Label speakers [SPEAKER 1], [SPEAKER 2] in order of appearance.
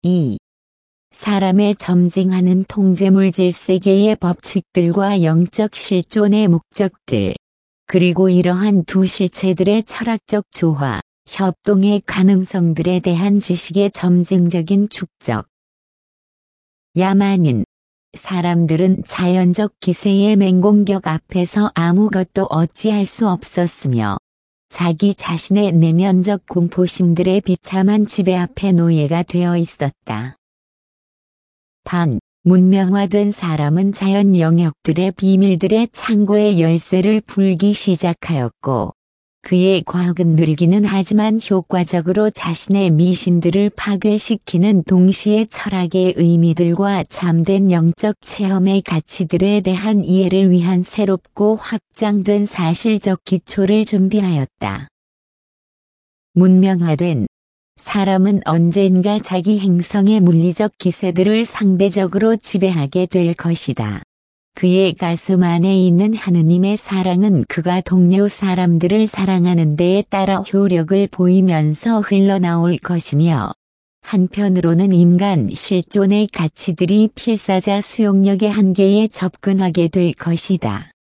[SPEAKER 1] 2. 사람의 점증하는 통제물질 세계의 법칙들과 영적 실존의 목적들, 그리고 이러한 두 실체들의 철학적 조화, 협동의 가능성들에 대한 지식의 점증적인 축적. 야만인, 사람들은 자연적 기세의 맹공격 앞에서 아무것도 어찌할 수 없었으며, 자기 자신의 내면적 공포심들의 비참한 지배 앞에 노예가 되어 있었다. 문명화된 사람은 자연 영역들의 비밀들의 창고의 열쇠를 풀기 시작하였고, 그의 과학은 느리기는 하지만 효과적으로 자신의 미신들을 파괴시키는 동시에 철학의 의미들과 잠든 영적 체험의 가치들에 대한 이해를 위한 새롭고 확장된 사실적 기초를 준비하였다. 문명화된 사람은 언젠가 자기 행성의 물리적 기세들을 상대적으로 지배하게 될 것이다. 그의 가슴 안에 있는 하느님의 사랑은 그가 동료 사람들을 사랑하는 데에 따라 효력을 보이면서 흘러나올 것이며, 한편으로는 인간 실존의 가치들이 필사자 수용력의 한계에 접근하게 될 것이다.